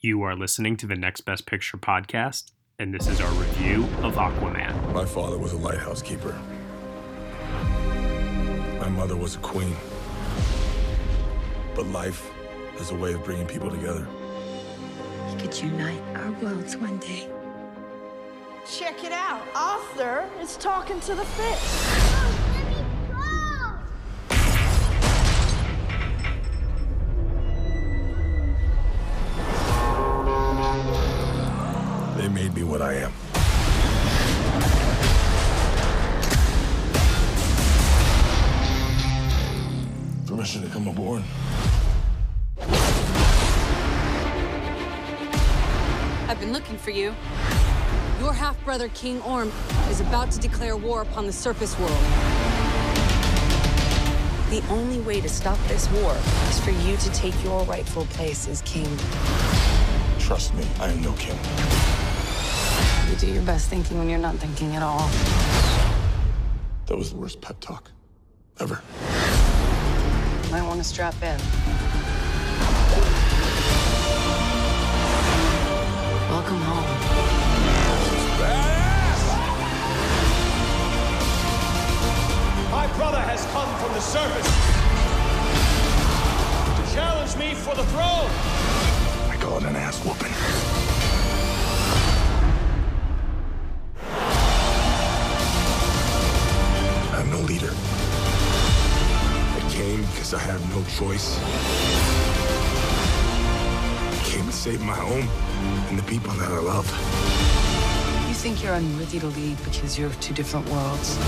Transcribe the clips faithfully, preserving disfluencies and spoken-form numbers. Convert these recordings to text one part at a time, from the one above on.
You are listening to the Next Best Picture podcast, and this is our review of Aquaman. My father was a lighthouse keeper. My mother was a queen. But life is a way of bringing people together. We could unite our worlds one day. Check it out. Arthur is talking to the fish. Oh, let me go! They made me what I am. Permission to come aboard? I've been looking for you. Your half-brother, King Orm, is about to declare war upon the surface world. The only way to stop this war is for you to take your rightful place as king. Trust me, I am no king. You do your best thinking when you're not thinking at all. That was the worst pep talk ever. Might want to strap in. Welcome home. My brother has come from the surface to challenge me for the throne. I call it an ass whooping. I'm no leader. I came because I have no choice. I came to save my home and the people that I love. You think you're unworthy to lead because you're of two different worlds.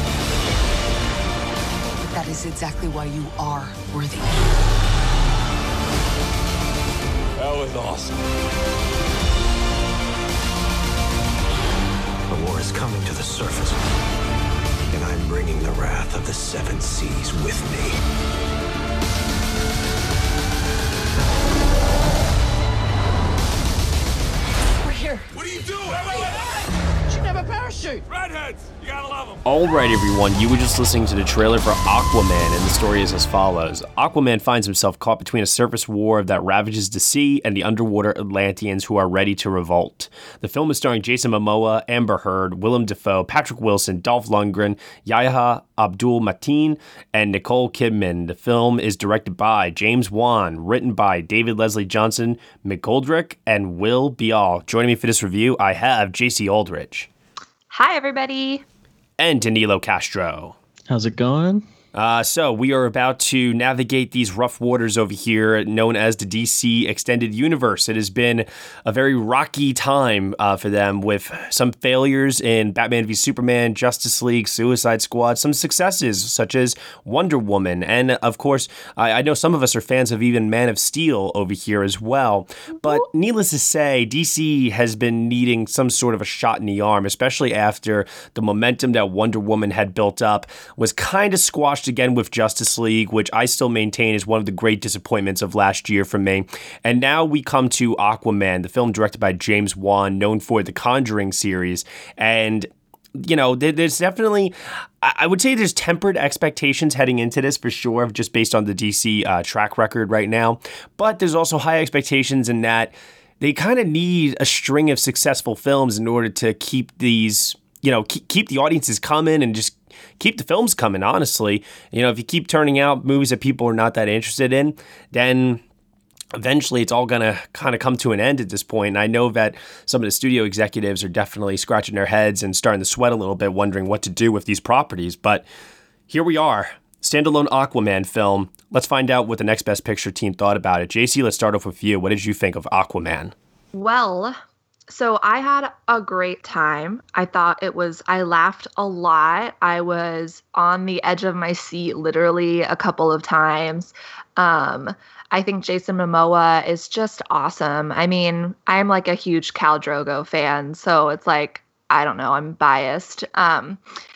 But that is exactly why you are worthy. That was awesome. The war is coming to the surface, and I'm bringing the wrath of the seven seas with me. What are you doing? Wait, wait, wait. She never parachute. Redheads, you gotta love them. All right, everyone, you were just listening to the trailer for Aquaman, and the story is as follows. Aquaman finds himself caught between a surface war that ravages the sea and the underwater Atlanteans who are ready to revolt. The film is starring Jason Momoa, Amber Heard, Willem Dafoe, Patrick Wilson, Dolph Lundgren, Yahya Abdul-Mateen, and Nicole Kidman. The film is directed by James Wan, written by David Leslie Johnson, McGoldrick, and Will Bial. Joining me for this review, I have J C Aldridge. Hi, everybody. And Danilo Castro. How's it going? Uh, so we are about to navigate these rough waters over here known as the D C Extended Universe. It has been a very rocky time uh, for them, with some failures in Batman v Superman, Justice League, Suicide Squad, some successes such as Wonder Woman. And of course, I, I know some of us are fans of even Man of Steel over here as well. But needless to say, D C has been needing some sort of a shot in the arm, especially after the momentum that Wonder Woman had built up was kind of squashed again with Justice League, which I still maintain is one of the great disappointments of last year for me. And now we come to Aquaman, the film directed by James Wan, known for the Conjuring series. And you know, there's definitely, I would say there's tempered expectations heading into this for sure, just based on the D C uh, track record right now. But there's also high expectations in that they kind of need a string of successful films in order to keep these, you know, keep, keep the audiences coming and just keep the films coming, honestly. You know, if you keep turning out movies that people are not that interested in, then eventually it's all going to kind of come to an end at this point. And I know that some of the studio executives are definitely scratching their heads and starting to sweat a little bit, wondering what to do with these properties. But here we are, standalone Aquaman film. Let's find out what the Next Best Picture team thought about it. J C, let's start off with you. What did you think of Aquaman? Well, so I had a great time. I thought it was, I laughed a lot. I was on the edge of my seat literally a couple of times. Um, I think Jason Momoa is just awesome. I mean, I'm like a huge Khal Drogo fan, so it's like, I don't know, I'm biased. Um,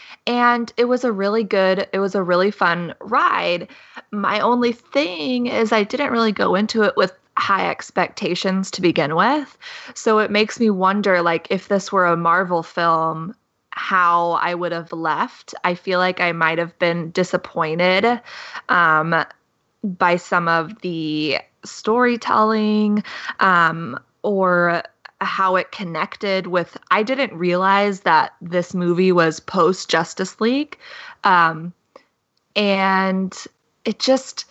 and it was a really good, it was a really fun ride. My only thing is I didn't really go into it with high expectations to begin with. So it makes me wonder, like, if this were a Marvel film, how I would have left. I feel like I might have been disappointed um, by some of the storytelling. Um, or how it connected with, I didn't realize that this movie was post Justice League. Um, and it just,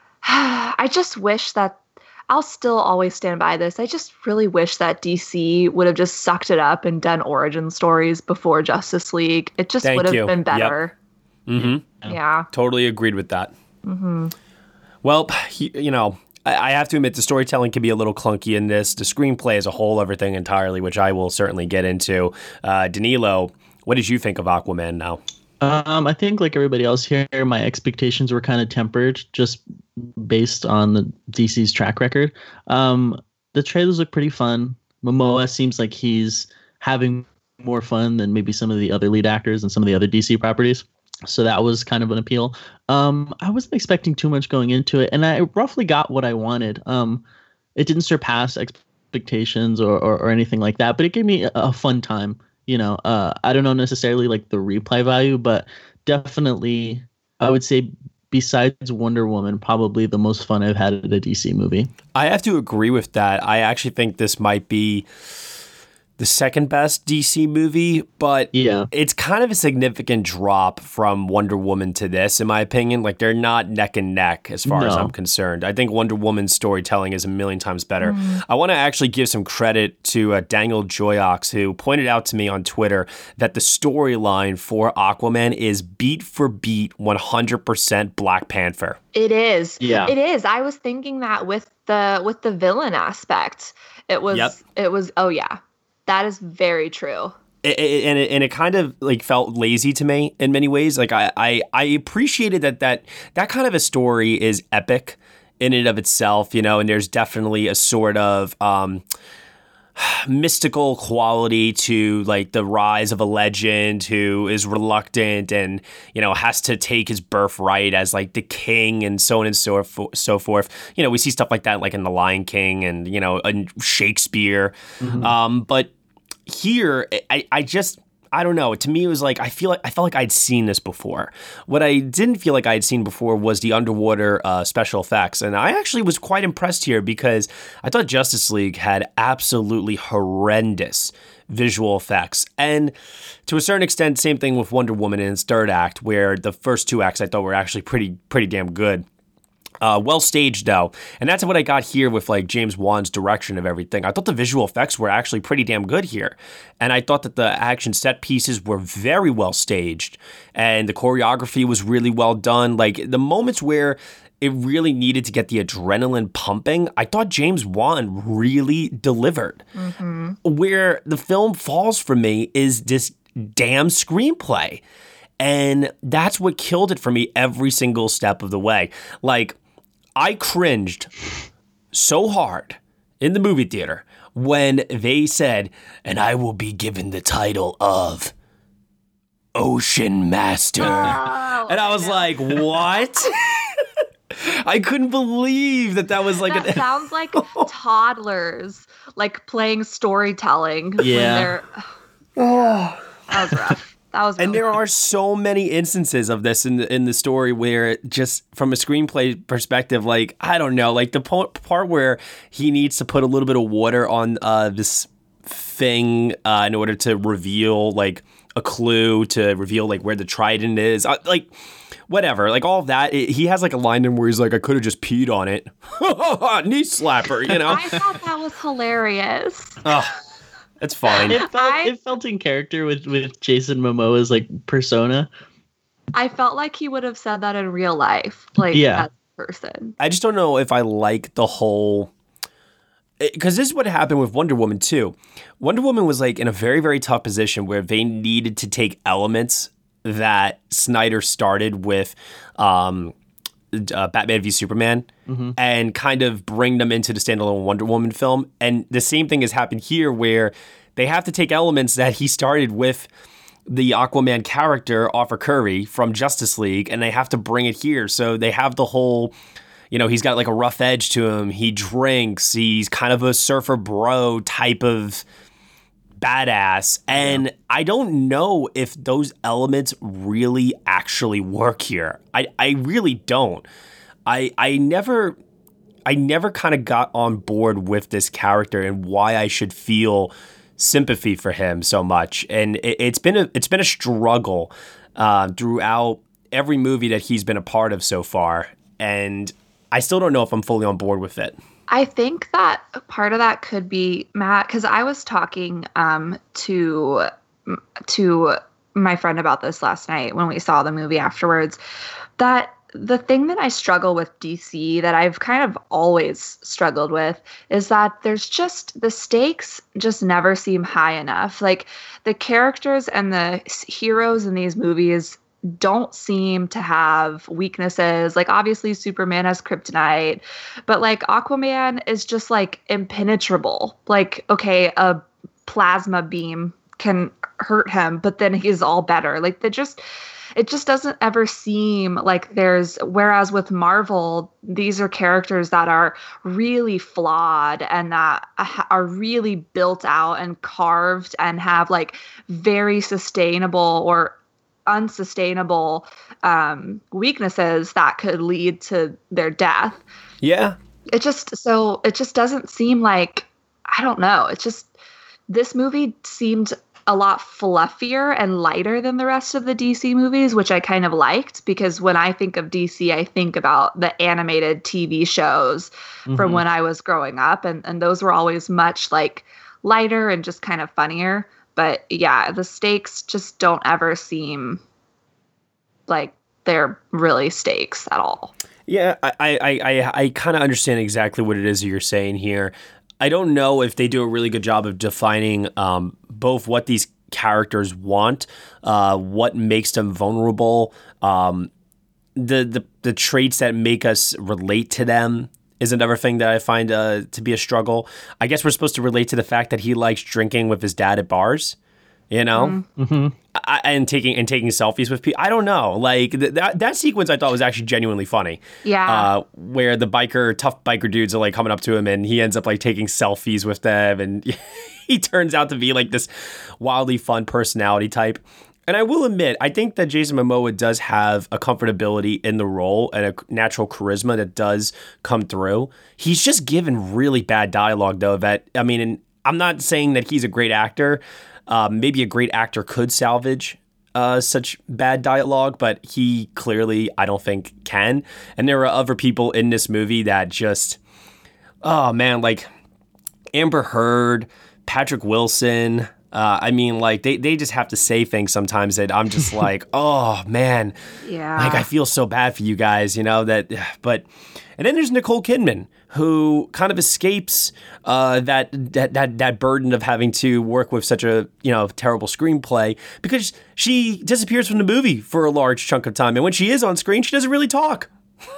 I just wish that, I'll still always stand by this. I just really wish that D C would have just sucked it up and done origin stories before Justice League. It just Thank would have you. been better. Yep. Mm-hmm. Yeah. Totally agreed with that. Mm-hmm. Well, you know, I have to admit the storytelling can be a little clunky in this. The screenplay as a whole, everything entirely, which I will certainly get into. Uh, Danilo, what did you think of Aquaman now? Um, I think like everybody else here, my expectations were kind of tempered just based on the D C's track record. Um, the trailers look pretty fun. Momoa seems like he's having more fun than maybe some of the other lead actors and some of the other D C properties. So that was kind of an appeal. Um, I wasn't expecting too much going into it, and I roughly got what I wanted. Um, it didn't surpass expectations or, or, or anything like that, but it gave me a, a fun time. You know, uh, I don't know necessarily like the replay value, but definitely I would say besides Wonder Woman, probably the most fun I've had at a D C movie. I have to agree with that. I actually think this might be the second best D C movie, but yeah, it's kind of a significant drop from Wonder Woman to this, in my opinion. Like, they're not neck and neck as far no. as I'm concerned. I think Wonder Woman's storytelling is a million times better. Mm. I want to actually give some credit to uh, Daniel Joyox, who pointed out to me on Twitter that the storyline for Aquaman is beat for beat one hundred percent Black Panther. It is. Yeah. It is. I was thinking that with the with the villain aspect. It was Yep. it was oh yeah. That is very true. It, it, and it and it kind of like felt lazy to me in many ways. Like I, I, I appreciated that that that kind of a story is epic in and of itself, you know. And there's definitely a sort of um, mystical quality to like the rise of a legend who is reluctant and, you know, has to take his birthright as like the king and so on and so forth. So forth. You know, we see stuff like that like in The Lion King and, you know, in Shakespeare. Mm-hmm. Um, but here, I, I just, I don't know. To me, it was like, I feel like, I felt like I'd seen this before. What I didn't feel like I'd seen before was the underwater uh, special effects. And I actually was quite impressed here because I thought Justice League had absolutely horrendous visual effects. And to a certain extent, same thing with Wonder Woman in its third act, where the first two acts I thought were actually pretty, pretty damn good. Uh, well staged though, and that's what I got here with like James Wan's direction of everything. I thought the visual effects were actually pretty damn good here, and I thought that the action set pieces were very well staged, and the choreography was really well done. Like the moments where it really needed to get the adrenaline pumping, I thought James Wan really delivered. Mm-hmm. Where the film falls for me is this damn screenplay. And that's what killed it for me every single step of the way. Like, I cringed so hard in the movie theater when they said, and I will be given the title of Ocean Master. Oh, and I was I like, what? I couldn't believe that that was like... That an- sounds like toddlers, like playing storytelling. Yeah. When they're... Oh, that was rough. That was and really there fun. are so many instances of this in the in the story where just from a screenplay perspective, like, I don't know, like the po- part where he needs to put a little bit of water on uh, this thing uh, in order to reveal like a clue to reveal like where the trident is, uh, like whatever, like all of that. It, he has like a line in where he's like, I could have just peed on it. Knee slapper, you know? I thought that was hilarious. Oh. It's fine. It felt, I, it felt in character with, with Jason Momoa's like persona. I felt like he would have said that in real life, like yeah. as a person. I just don't know if I like the whole, because this is what happened with Wonder Woman too. Wonder Woman was like in a very, very tough position where they needed to take elements that Snyder started with um, uh, Batman v Superman mm-hmm. and kind of bring them into the standalone Wonder Woman film. And the same thing has happened here where they have to take elements that he started with the Aquaman character, Arthur Curry, from Justice League, and they have to bring it here. So they have the whole, you know, he's got like a rough edge to him. He drinks. He's kind of a surfer bro type of badass. And yeah. I don't know if those elements really actually work here. I, I really don't. I I never I never kind of got on board with this character and why I should feel sympathy for him so much. And it, it's been a it's been a struggle uh, throughout every movie that he's been a part of so far. And I still don't know if I'm fully on board with it. I think that part of that could be, Matt, because I was talking um, to to my friend about this last night when we saw the movie afterwards, that the thing that I struggle with D C, that I've kind of always struggled with, is that there's just, the stakes just never seem high enough. Like, the characters and the heroes in these movies don't seem to have weaknesses. Like, obviously Superman has kryptonite, but like Aquaman is just like impenetrable. Like, okay, a plasma beam can hurt him, but then he's all better. Like, they just, it just doesn't ever seem like there's, whereas with Marvel, these are characters that are really flawed and that are really built out and carved and have like very sustainable or unsustainable um, weaknesses that could lead to their death. Yeah. It just, so it just doesn't seem like, I don't know. It's just, this movie seemed a lot fluffier and lighter than the rest of the D C movies, which I kind of liked, because when I think of D C, I think about the animated T V shows mm-hmm. from when I was growing up. And, and those were always much like lighter and just kind of funnier. But yeah, the stakes just don't ever seem like they're really stakes at all. Yeah, I, I, I, I kind of understand exactly what it is that you're saying here. I don't know if they do a really good job of defining um, both what these characters want, uh, what makes them vulnerable, um, the, the the traits that make us relate to them is another thing that I find uh, to be a struggle. I guess we're supposed to relate to the fact that he likes drinking with his dad at bars, you know, mm-hmm. I, and taking and taking selfies with people. I don't know, like th- that that sequence I thought was actually genuinely funny. Yeah, uh, where the biker tough biker dudes are like coming up to him and he ends up like taking selfies with them, and he turns out to be like this wildly fun personality type. And I will admit, I think that Jason Momoa does have a comfortability in the role and a natural charisma that does come through. He's just given really bad dialogue, though, that, I mean, and I'm not saying that he's a great actor. Uh, maybe a great actor could salvage uh, such bad dialogue, but he clearly, I don't think, can. And there are other people in this movie that just, oh, man, like Amber Heard, Patrick Wilson. Uh, I mean, like, they, they just have to say things sometimes that I'm just like, oh, man. Yeah. Like, I feel so bad for you guys, you know, that, but, and then there's Nicole Kidman, who kind of escapes uh, that, that, that, that burden of having to work with such a, you know, terrible screenplay, because she disappears from the movie for a large chunk of time. And when she is on screen, she doesn't really talk.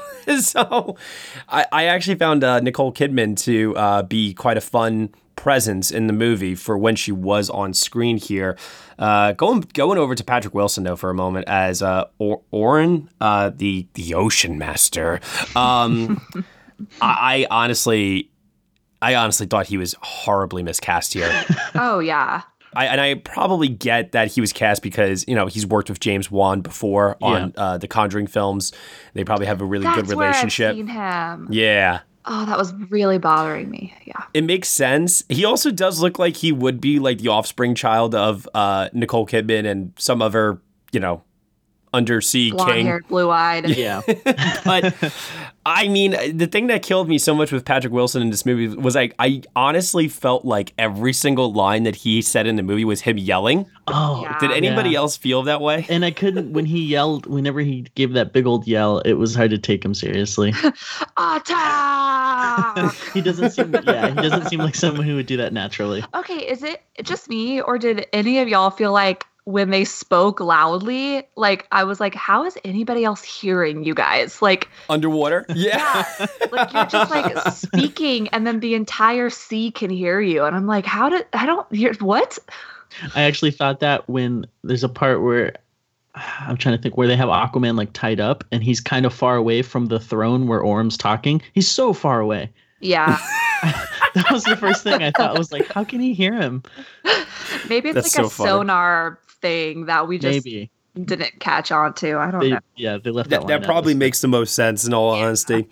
So I, I actually found uh, Nicole Kidman to uh, be quite a fun presence in the movie for when she was on screen here. Uh, going going over to Patrick Wilson, though, for a moment as uh, or- Orin, uh, the, the Ocean Master. Um, I, I honestly, I honestly thought he was horribly miscast here. Oh, yeah. I, and I probably get that he was cast because, you know, he's worked with James Wan before on yeah. uh, the Conjuring films. They probably have a really That's good relationship. Where I've seen him. Yeah. Oh, that was really bothering me. Yeah. It makes sense. He also does look like he would be like the offspring child of uh, Nicole Kidman and some other, you know, undersea blonde king. Blonde-haired, blue-eyed. Yeah. But I mean, the thing that killed me so much with Patrick Wilson in this movie was like, I honestly felt like every single line that he said in the movie was him yelling. Oh, yeah. Did anybody yeah. else feel that way? And I couldn't, when he yelled, whenever he gave that big old yell, it was hard to take him seriously. Attack! He doesn't seem, yeah, he doesn't seem like someone who would do that naturally. Okay, is it just me, or did any of y'all feel like when they spoke loudly, like I was like, how is anybody else hearing you guys? Like underwater? Yeah. yeah. Like you're just like speaking and then the entire sea can hear you. And I'm like, how did, I don't hear, what? I actually thought that when there's a part where I'm trying to think where they have Aquaman like tied up and he's kind of far away from the throne where Orm's talking. He's so far away. Yeah. That was the first thing I thought. I was like, how can he hear him? Maybe it's That's like so a funny. sonar thing that we just Maybe. didn't catch on to. I don't They, know. yeah, they left That, that, that line probably out. makes the most sense in all Yeah. honesty.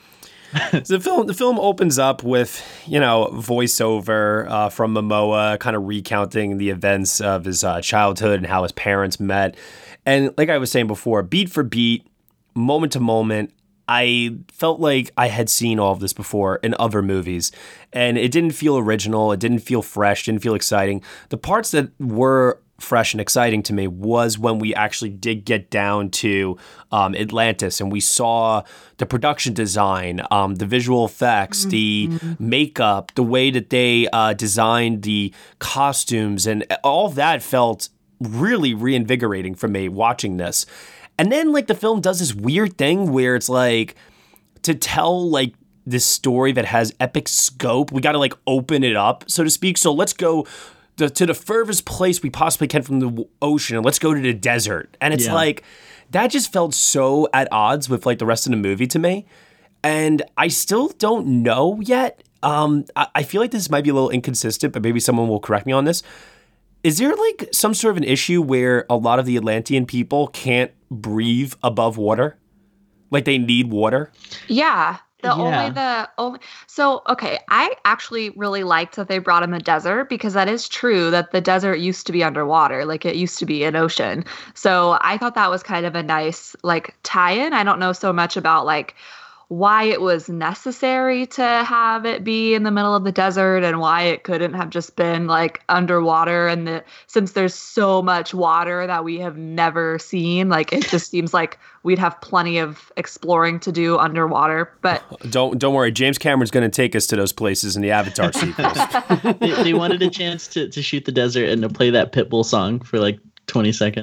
So the film the film opens up with, you know, voiceover uh, from Momoa kind of recounting the events of his uh, childhood and how his parents met. And like I was saying before, beat for beat, moment to moment, I felt like I had seen all of this before in other movies, and it didn't feel original. It didn't feel fresh, didn't feel exciting. The parts that were fresh and exciting to me was when we actually did get down to um, Atlantis and we saw the production design, um, the visual effects, mm-hmm. the makeup, the way that they uh, designed the costumes, and all that felt really reinvigorating for me watching this. And then like the film does this weird thing where it's like to tell like this story that has epic scope, we got to like open it up, so to speak. So let's go The, to the furthest place we possibly can from the ocean, and let's go to the desert. And it's yeah. like, that just felt so at odds with like the rest of the movie to me. And I still don't know yet. Um, I, I feel like this might be a little inconsistent, but maybe someone will correct me on this. Is there like some sort of an issue where a lot of the Atlantean people can't breathe above water? Like they need water? Yeah. The yeah. only the only so okay, I actually really liked that they brought in the desert, because that is true that the desert used to be underwater, like it used to be an ocean. So I thought that was kind of a nice like tie-in. I don't know so much about like why it was necessary to have it be in the middle of the desert and why it couldn't have just been like underwater. And the, since there's so much water that we have never seen, like it just seems like we'd have plenty of exploring to do underwater. But don't don't worry, James Cameron's going to take us to those places in the Avatar sequels. they, they wanted a chance to, to shoot the desert and to play that Pitbull song for like twenty seconds.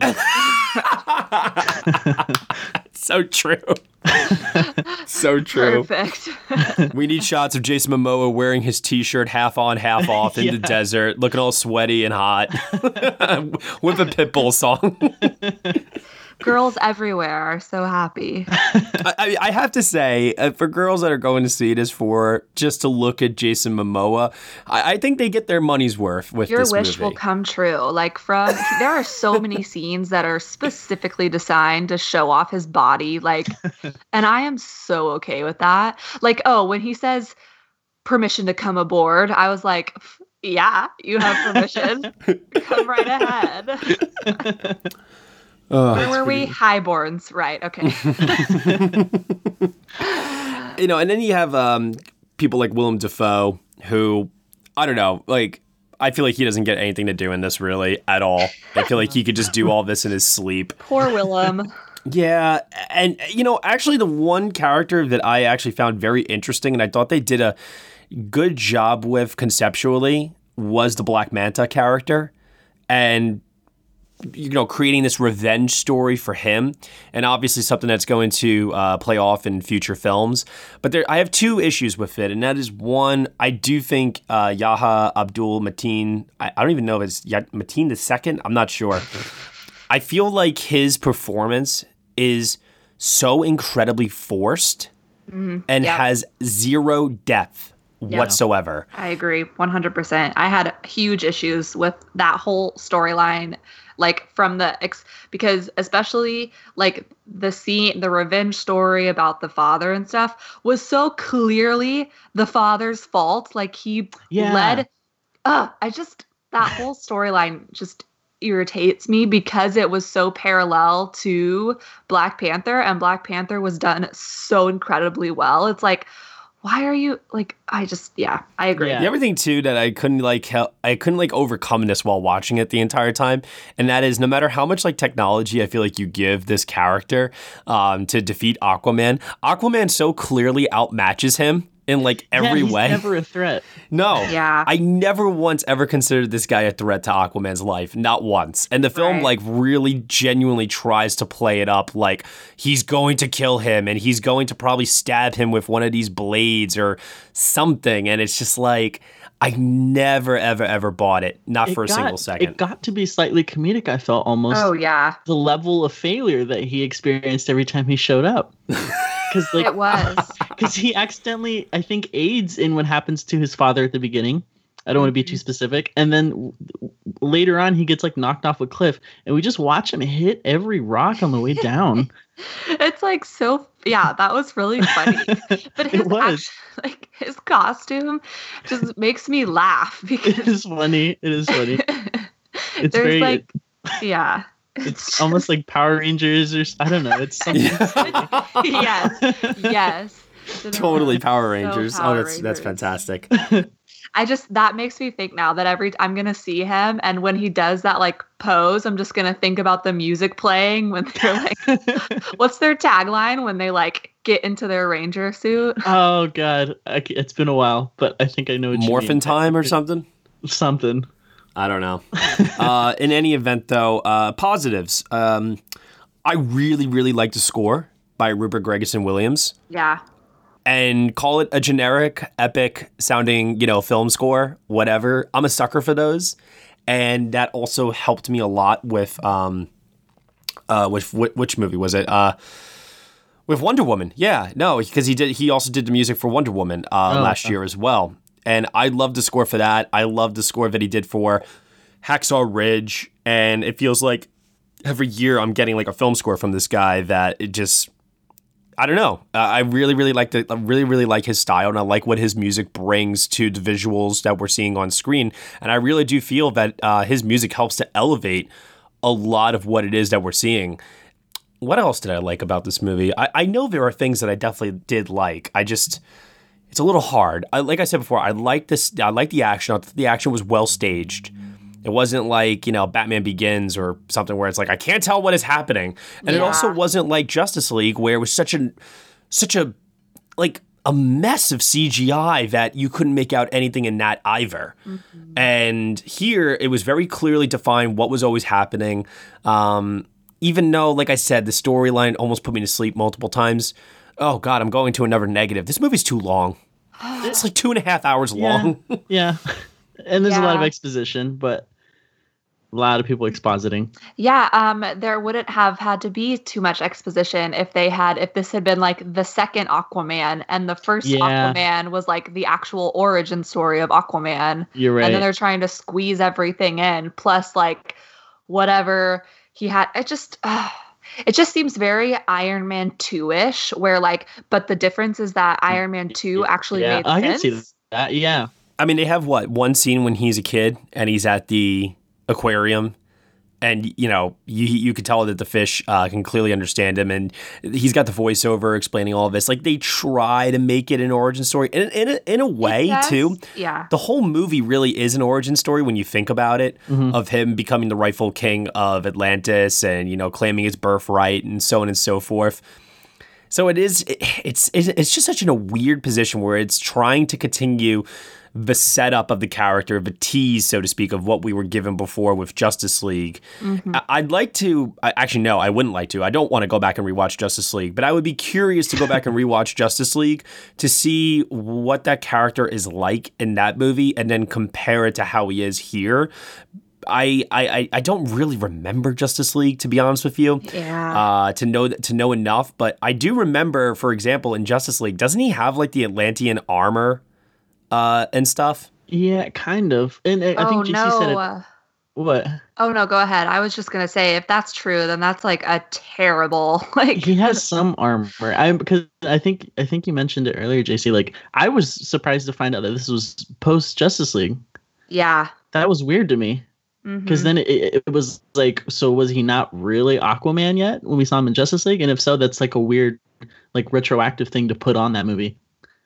So true. So true. Perfect. We need shots of Jason Momoa wearing his t-shirt half on, half off in yeah. the desert, looking all sweaty and hot with a Pitbull song. Girls everywhere are so happy. I, I have to say, uh, for girls that are going to see this for just to look at Jason Momoa, I, I think they get their money's worth with Your this movie. Your wish will come true. Like from there are so many scenes that are specifically designed to show off his body. Like, and I am so okay with that. Like, oh, when he says permission to come aboard, I was like, yeah, you have permission. Come right ahead. Oh, Where were we? Highborns, right? Okay. You know, and then you have um, people like Willem Dafoe, who I don't know, like I feel like he doesn't get anything to do in this really at all. I feel like he could just do all this in his sleep. Poor Willem. Yeah, and you know, actually, the one character that I actually found very interesting, and I thought they did a good job with conceptually, was the Black Manta character, and you know, creating this revenge story for him, and obviously something that's going to uh, play off in future films. But there, I have two issues with it, and that is one, I do think uh, Yahya Abdul Mateen, I, I don't even know if it's Yah- Mateen the second, I'm not sure. I feel like his performance is so incredibly forced mm-hmm. and yep. has zero depth yeah. whatsoever. I agree, one hundred percent. I had huge issues with that whole storyline. Like from the ex, because especially like the scene, the revenge story about the father and stuff was so clearly the father's fault. Like he yeah. led, uh, I just, that whole storyline just irritates me because it was so parallel to Black Panther, and Black Panther was done so incredibly well. It's like, why are you like, I just, yeah, I agree. Yeah. The other thing too that I couldn't like, help, I couldn't like overcome this while watching it the entire time. And that is no matter how much like technology I feel like you give this character um, to defeat Aquaman, Aquaman so clearly outmatches him in like every yeah, he's way. Never a threat. No. Yeah. I never once ever considered this guy a threat to Aquaman's life. Not once. And the film right. like really genuinely tries to play it up like he's going to kill him and he's going to probably stab him with one of these blades or something. And it's just like, I never, ever, ever bought it. Not it for a got, single second. It got to be slightly comedic, I felt almost. Oh, yeah. The level of failure that he experienced every time he showed up. Because like, it was. Because he accidentally, I think, aids in what happens to his father at the beginning. I don't want to be too specific. And then later on he gets like knocked off a cliff, and we just watch him hit every rock on the way down. It's like so yeah, that was really funny. But his It was. act- like his costume just makes me laugh because It is funny. It is funny. It's there's very. like yeah. it's almost like Power Rangers or s- I don't know. It's something. yes. Yes. Totally Power So Rangers. Power oh, that's that's Rangers. fantastic. I just that makes me think now that every I'm gonna see him, and when he does that like pose, I'm just gonna think about the music playing when they're like, what's their tagline when they like get into their ranger suit? Oh God, I c it's been a while, but I think I know what you Morphin mean. time or something? Something. I don't know. uh, in any event, though, uh, positives. Um, I really, really like the score by Rupert Gregson Williams. Yeah. And call it a generic, epic sounding, you know, film score, whatever. I'm a sucker for those. And that also helped me a lot with, um, uh, with, which, which movie was it? Uh, with Wonder Woman. Yeah, no, because he did, he also did the music for Wonder Woman, uh, Oh, last okay. year as well. And I love the score for that. I love the score that he did for Hacksaw Ridge. And it feels like every year I'm getting like a film score from this guy that it just, I don't know. Uh, I really, really like the, I really, really like his style, and I like what his music brings to the visuals that we're seeing on screen. And I really do feel that uh, his music helps to elevate a lot of what it is that we're seeing. What else did I like about this movie? I, I know there are things that I definitely did like. I just, it's a little hard. I, like I said before, I like this. I like the action. I thought the action was well staged. It wasn't like, you know, Batman Begins or something where it's like, I can't tell what is happening. And it Yeah. also wasn't like Justice League where it was such a, such a, like a mess of C G I that you couldn't make out anything in that either. Mm-hmm. And here it was very clearly defined what was always happening. Um, even though, like I said, the storyline almost put me to sleep multiple times. Oh God, I'm going to another negative. This movie's too long. It's like two and a half hours long. Yeah. And there's a lot of Yeah. exposition, but a lot of people expositing. Yeah, um, there wouldn't have had to be too much exposition if they had, if this had been like the second Aquaman and the first Yeah. Aquaman was like the actual origin story of Aquaman. You're right. And then they're trying to squeeze everything in, plus like whatever he had. It just, uh, it just seems very Iron Man two-ish, where like, but the difference is that Iron Man two actually yeah, made I sense. can see that. Yeah. I mean, they have what, one scene when he's a kid and he's at the aquarium, and you know, you you could tell that the fish uh, can clearly understand him, and he's got the voiceover explaining all of this. Like they try to make it an origin story, in in a, in a way does, too. yeah. The whole movie really is an origin story when you think about it, Mm-hmm. of him becoming the rightful king of Atlantis, and you know, claiming his birthright, and so on and so forth. So it is. It, it's it's just such in a weird position where it's trying to continue the setup of the character, the tease, so to speak, of what we were given before with Justice League. Mm-hmm. I- I'd like to, I- actually, no, I wouldn't like to. I don't want to go back and rewatch Justice League, but I would be curious to go back and rewatch Justice League to see what that character is like in that movie and then compare it to how he is here. I, I, I don't really remember Justice League, to be honest with you. Yeah. Uh, to know to know enough, but I do remember, for example, in Justice League, doesn't he have like the Atlantean armor uh, and stuff? Yeah, kind of. And uh, I oh think J C no. said it. uh, What? Oh no, go ahead. I was just gonna say, if that's true, then that's like a terrible like. He has some armor. I because I think I think you mentioned it earlier, J C. Like I was surprised to find out that this was post Justice League. Yeah. That was weird to me. Because Mhm. then it, it was like, so was he not really Aquaman yet when we saw him in Justice League? And if so, that's like a weird, like retroactive thing to put on that movie.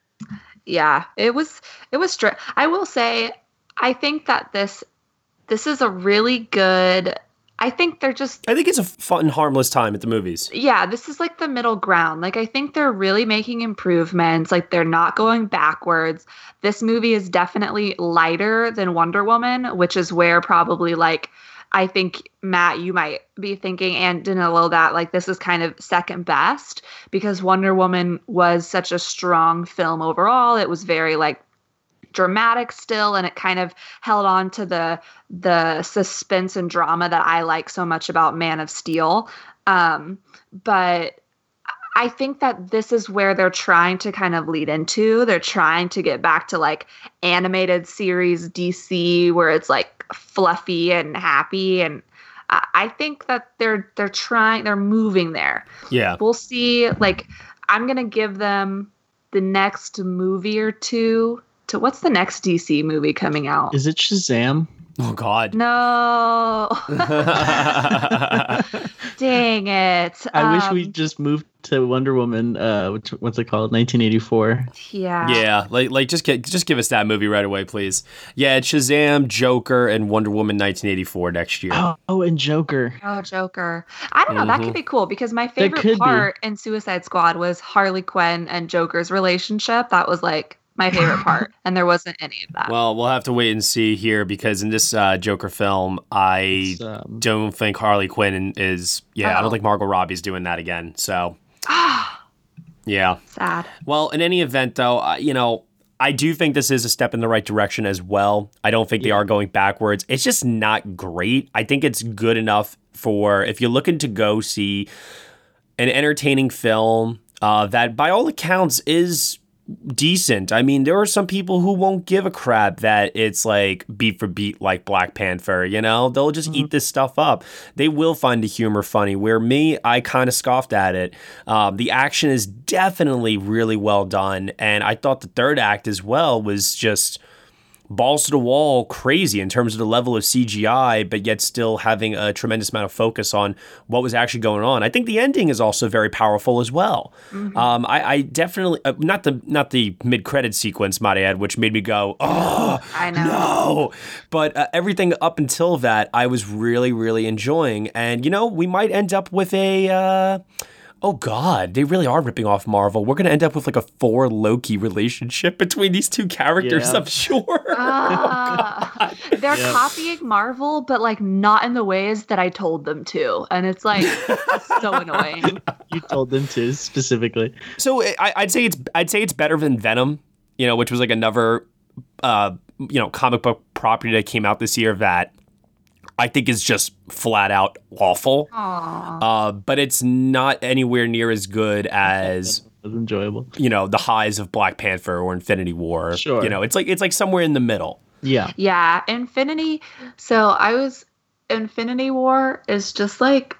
Yeah, it was it was str- I will say, I think that this this is a really good. I think they're just I think it's a fun, harmless time at the movies. yeah, this is like the middle ground. Like I think they're really making improvements. Like they're not going backwards. This movie is definitely lighter than Wonder Woman, which is where probably like I think Matt, you might be thinking, and Danilo, that like this is kind of second best because Wonder Woman was such a strong film overall. It was very like dramatic still, and it kind of held on to the the suspense and drama that I like so much about Man of Steel. Um, but I think that this is where they're trying to kind of lead into. They're trying to get back to like animated series D C where it's like fluffy and happy, and I, I think that they're they're trying they're moving there. Yeah. We'll see. Like I'm gonna give them the next movie or two to what's the next D C movie coming out? Is it Shazam? Oh God. No. Dang it. I um, wish we just moved to Wonder Woman. Uh, which, what's it called? nineteen eighty-four. Yeah. Yeah, like like just get just give us that movie right away, please. Yeah, it's Shazam, Joker, and Wonder Woman nineteen eighty-four next year. Oh, oh, and Joker. Oh, Joker. I don't know. Mhm. That could be cool because my could favorite be. part in Suicide Squad was Harley Quinn and Joker's relationship. That was like my favorite part, and there wasn't any of that. Well, we'll have to wait and see here because in this uh, Joker film, I It's, um, don't think Harley Quinn is. Yeah, I Oh. don't think Margot Robbie's doing that again. So, yeah. Sad. Well, in any event, though, uh, you know, I do think this is a step in the right direction as well. I don't think they Yeah. are going backwards. It's just not great. I think it's good enough for if you're looking to go see an entertaining film uh, that, by all accounts, is decent. I mean, there are some people who won't give a crap that it's like beat for beat like Black Panther, you know? They'll just eat this stuff up. They will find the humor funny, where me, I kind of scoffed at it. Um, the action is definitely really well done, and I thought the third act as well was just balls to the wall crazy in terms of the level of C G I, but yet still having a tremendous amount of focus on what was actually going on. I think the ending is also very powerful as well. Mm-hmm. Um, I, I definitely uh, not the not the mid credit sequence, might I add, which made me go, oh, I know. no. But uh, everything up until that, I was really, really enjoying. And you know, we might end up with a. Uh, Oh God, they really are ripping off Marvel. We're gonna end up with like a Thor Loki relationship between these two characters, Yeah. I'm sure. Ah, they're Yeah. copying Marvel, but like not in the ways that I told them to, and it's like so annoying. You told them to specifically. So I, I'd say it's I'd say it's better than Venom, you know, which was like another uh, you know comic book property that came out this year that I think is just flat out awful. Uh, but it's not anywhere near as good as It was enjoyable. you know the highs of Black Panther or Infinity War. Sure. You know, it's like it's like somewhere in the middle. Yeah. Yeah, Infinity. So I was Infinity War is just like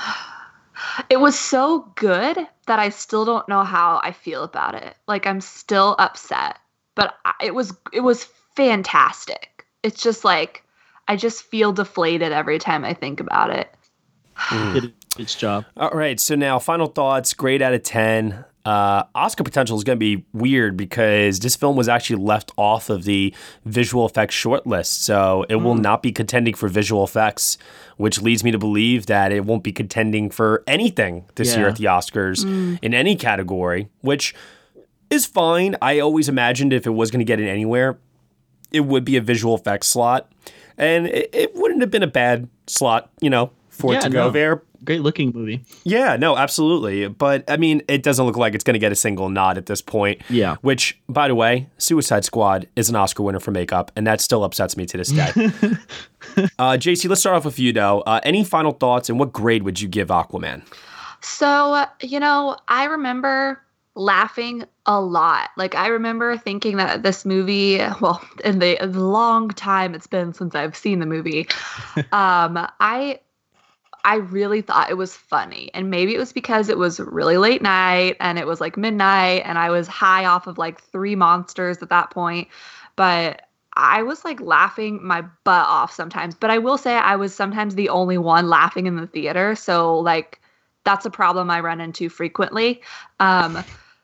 it was so good that I still don't know how I feel about it. Like I'm still upset, but I- it was it was fantastic. It's just like I just feel deflated every time I think about it. Did its job. All right, so now final thoughts. Grade out of ten. Uh, Oscar potential is going to be weird because this film was actually left off of the visual effects shortlist, so it will not be contending for visual effects, which leads me to believe that it won't be contending for anything this year Yeah. at the Oscars in any category, which is fine. I always imagined if it was going to get it anywhere, it would be a visual effects slot, and it, it wouldn't have been a bad slot, you know, for it Yeah, to go no. there. Great looking movie. Yeah, no, absolutely. But I mean, it doesn't look like it's going to get a single nod at this point. Yeah. Which, by the way, Suicide Squad is an Oscar winner for makeup, and that still upsets me to this day. uh, J C, let's start off with you, though. Uh, any final thoughts, and what grade would you give Aquaman? So, you know, I remember laughing a lot. Like, I remember thinking that this movie, well, in the, the long time it's been since I've seen the movie, um, I I really thought it was funny. And maybe it was because it was really late night and it was like midnight and I was high off of like three monsters at that point. But I was like laughing my butt off sometimes. But I will say I was sometimes the only one laughing in the theater. So like that's a problem I run into frequently. Um,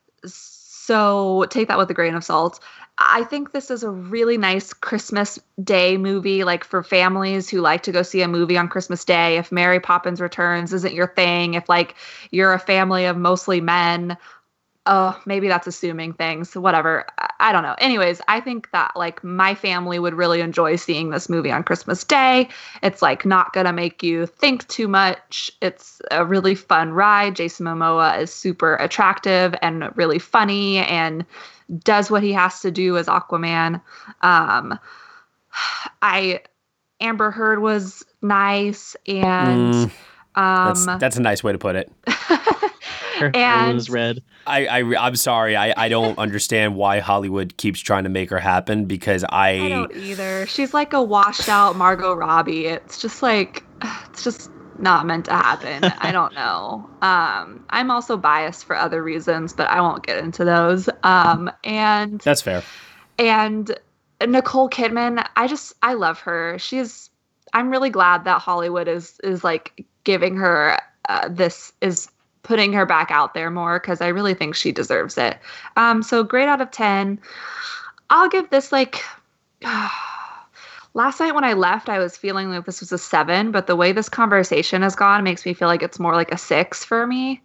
so take that with a grain of salt. I think this is a really nice Christmas Day movie, like for families who like to go see a movie on Christmas Day. If Mary Poppins Returns isn't your thing, if like you're a family of mostly men, oh, maybe that's assuming things, whatever. I, I don't know. Anyways, I think that like my family would really enjoy seeing this movie on Christmas Day. It's like not going to make you think too much. It's a really fun ride. Jason Momoa is super attractive and really funny and does what he has to do as Aquaman. Um, I Amber Heard was nice, and Mm, um, That's, that's a nice way to put it. Her hair was red. I, I, I'm sorry. I, I don't understand why Hollywood keeps trying to make her happen because I... I don't either. She's like a washed out Margot Robbie. It's just like, it's just not meant to happen. I don't know. Um, I'm also biased for other reasons, but I won't get into those. Um, and That's fair. And Nicole Kidman, I just, I love her. She's, I'm really glad that Hollywood is, is like giving her uh, this, is putting her back out there more because I really think she deserves it. Um, so grade out of ten. I'll give this like, uh, last night when I left, I was feeling like this was a seven, but the way this conversation has gone makes me feel like it's more like a six for me.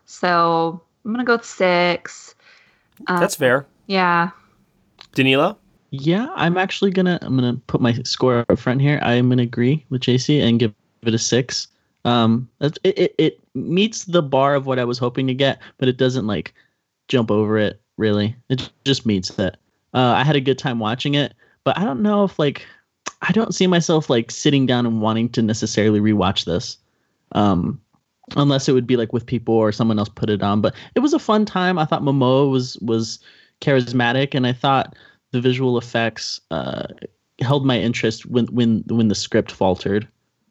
So I'm going to go with six. Uh, That's fair. Yeah. Danilo? Yeah, I'm actually gonna I'm gonna put my score up front here. I'm gonna agree with J C and give it a six. Um, it, it it meets the bar of what I was hoping to get, but it doesn't like jump over it really. It just meets that. Uh, I had a good time watching it, but I don't know if like I don't see myself like sitting down and wanting to necessarily rewatch this. Um, unless it would be like with people or someone else put it on. But it was a fun time. I thought Momoa was was charismatic, and I thought the visual effects uh, held my interest when when when the script faltered.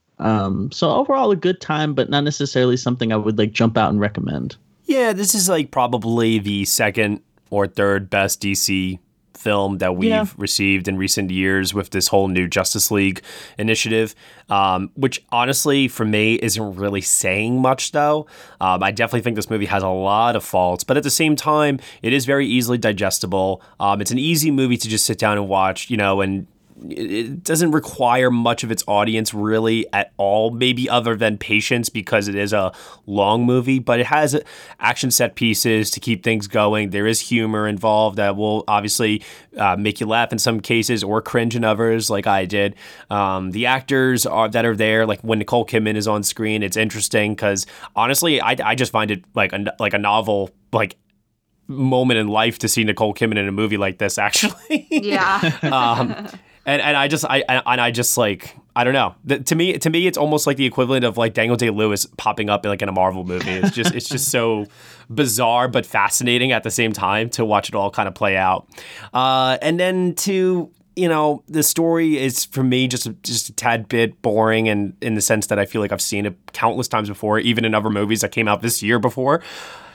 Um, so overall, a good time, but not necessarily something I would like jump out and recommend. Yeah, this is like probably the second or third best D C film that we've yeah. received in recent years with this whole new Justice League initiative, um, which honestly for me isn't really saying much though. Um, I definitely think this movie has a lot of faults, but at the same time, it is very easily digestible. Um, it's an easy movie to just sit down and watch, you know, and it doesn't require much of its audience really at all, maybe other than patience because it is a long movie, but it has action set pieces to keep things going. There is humor involved that will obviously uh, make you laugh in some cases or cringe in others like I did. Um, the actors are that are there, like when Nicole Kidman is on screen, it's interesting because honestly, I, I just find it like a, like a novel, like moment in life to see Nicole Kidman in a movie like this, actually. Yeah. um, And and I just I and I just like I don't know. The, to me to me it's almost like the equivalent of like Daniel Day-Lewis popping up in like in a Marvel movie. It's just it's just so bizarre but fascinating at the same time to watch it all kind of play out. Uh, and then to you know the story is for me just a, just a tad bit boring, and in the sense that I feel like I've seen it countless times before, even in other movies that came out this year before.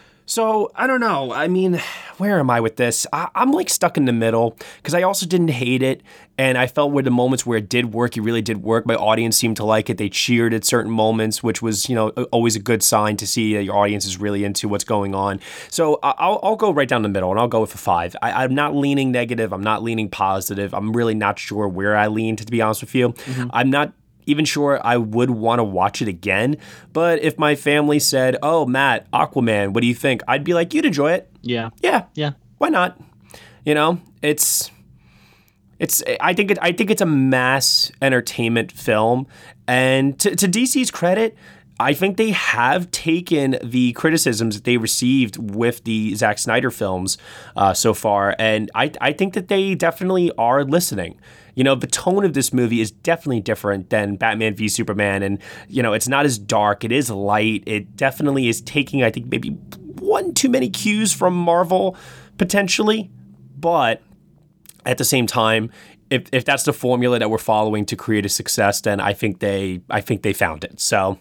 So, I don't know. I mean, where am I with this? I, I'm like stuck in the middle because I also didn't hate it. And I felt where the moments where it did work, it really did work. My audience seemed to like it. They cheered at certain moments, which was, you know, always a good sign to see that your audience is really into what's going on. So I'll, I'll go right down the middle and I'll go with a five. I, I'm not leaning negative. I'm not leaning positive. I'm really not sure where I lean, to be honest with you. Mm-hmm. I'm not even sure I would want to watch it again. But if my family said, oh, Matt, Aquaman, what do you think? I'd be like, you'd enjoy it. Yeah. Yeah. Yeah. Why not? You know, it's, it's, I think it, I think it's a mass entertainment film. And to, to D C's credit, I think they have taken the criticisms that they received with the Zack Snyder films uh, so far. And I, I think that they definitely are listening. You know, the tone of this movie is definitely different than Batman v Superman. And, you know, it's not as dark. It is light. It definitely is taking, I think, maybe one too many cues from Marvel, potentially. But at the same time, if if that's the formula that we're following to create a success, then I think they I think they found it. So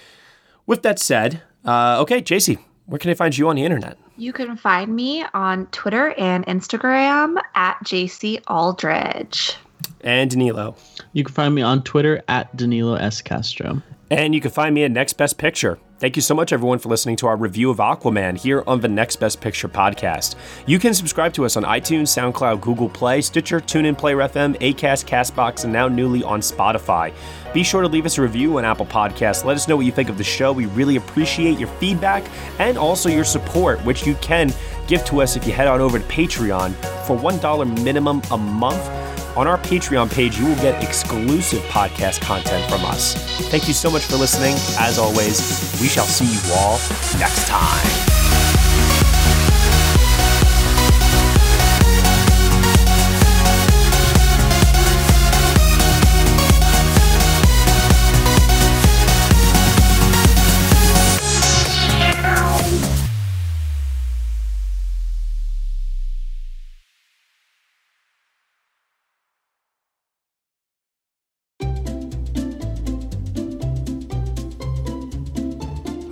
with that said, uh, okay, J C, where can I find you on the internet? You can find me on Twitter and Instagram at J C Aldridge. And Danilo. You can find me on Twitter at Danilo S. Castro. And you can find me at Next Best Picture. Thank you so much, everyone, for listening to our review of Aquaman here on the Next Best Picture podcast. You can subscribe to us on iTunes, SoundCloud, Google Play, Stitcher, TuneIn, Player F M, Acast, CastBox, and now newly on Spotify. Be sure to leave us a review on Apple Podcasts. Let us know what you think of the show. We really appreciate your feedback and also your support, which you can give to us if you head on over to Patreon for one dollar minimum a month. On our Patreon page, you will get exclusive podcast content from us. Thank you so much for listening. As always, we shall see you all next time.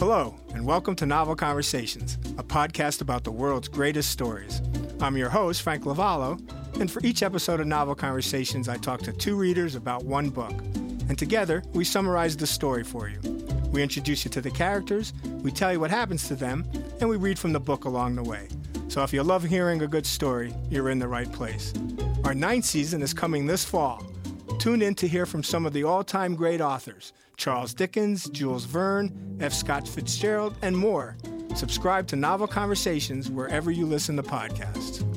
Hello, and welcome to Novel Conversations, a podcast about the world's greatest stories. I'm your host, Frank Lavallo, and for each episode of Novel Conversations, I talk to two readers about one book. And together, we summarize the story for you. We introduce you to the characters, we tell you what happens to them, and we read from the book along the way. So if you love hearing a good story, you're in the right place. Our ninth season is coming this fall. Tune in to hear from some of the all-time great authors, Charles Dickens, Jules Verne, F. Scott Fitzgerald, and more. Subscribe to Novel Conversations wherever you listen to podcasts.